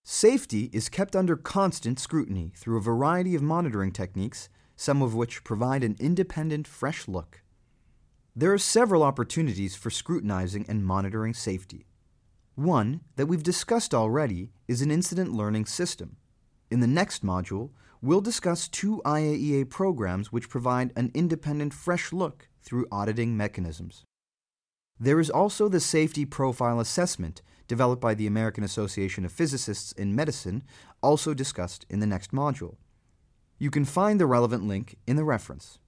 Safety is kept under constant scrutiny through a variety of monitoring techniques, some of which provide an independent, fresh look. There are several opportunities for scrutinizing and monitoring safety. One that we've discussed already is an incident learning system. In the next module, we'll discuss two IAEA programs which provide an independent, fresh look through auditing mechanisms. There is also the Safety Profile Assessment developed by the American Association of Physicists in Medicine, also discussed in the next module. You can find the relevant link in the reference.